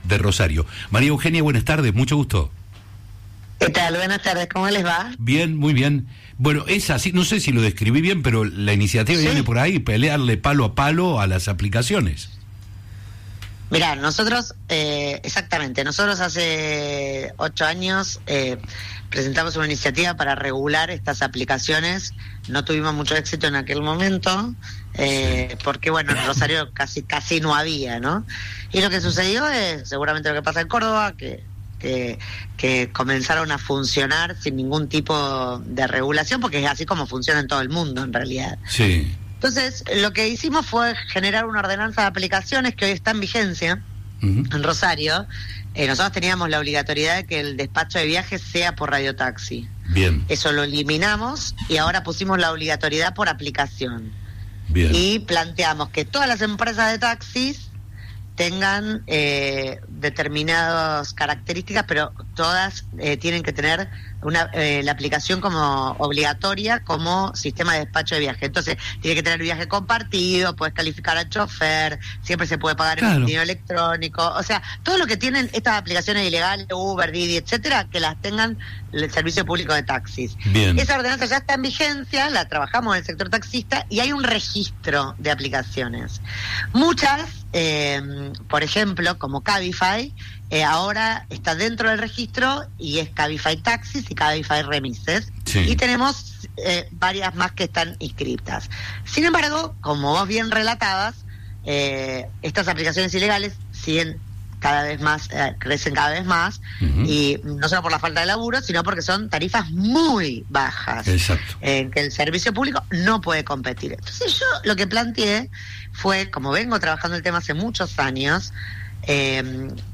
de Rosario. María Eugenia, buenas tardes, mucho gusto. ¿Qué tal? Buenas tardes, ¿cómo les va? Bien, muy bien. Bueno, es así, no sé si lo describí bien, pero la iniciativa viene por ahí, pelearle palo a palo a las aplicaciones. Mirá, nosotros, exactamente, nosotros hace 8 años presentamos una iniciativa para regular estas aplicaciones. No tuvimos mucho éxito en aquel momento, porque bueno, en Rosario casi no había, ¿no? Y lo que sucedió es seguramente lo que pasa en Córdoba, que comenzaron a funcionar sin ningún tipo de regulación, porque es así como funciona en todo el mundo en realidad. Sí. Entonces, lo que hicimos fue generar una ordenanza de aplicaciones que hoy está en vigencia en Rosario. Nosotros teníamos la obligatoriedad de que el despacho de viajes sea por radiotaxi. Bien. Eso lo eliminamos y ahora pusimos la obligatoriedad por aplicación. Bien. Y planteamos que todas las empresas de taxis tengan determinadas características, pero todas tienen que tener la aplicación como obligatoria como sistema de despacho de viaje. Entonces, tiene que tener viaje compartido, puedes calificar al chofer, siempre se puede pagar en dinero electrónico, o sea, todo lo que tienen estas aplicaciones ilegales, Uber, Didi, etcétera, que las tengan el servicio público de taxis. Bien. Esa ordenanza ya está en vigencia, la trabajamos en el sector taxista y hay un registro de aplicaciones. Muchas, por ejemplo, como Cabify, ahora está dentro del registro y es Cabify Taxis y Cabify Remises. Sí. Y tenemos varias más que están inscritas. Sin embargo, como vos bien relatabas, estas aplicaciones ilegales siguen cada vez más, crecen cada vez más, y no solo por la falta de laburo, sino porque son tarifas muy bajas. Exacto. Que el servicio público no puede competir. Entonces yo lo que planteé fue, como vengo trabajando el tema hace muchos años,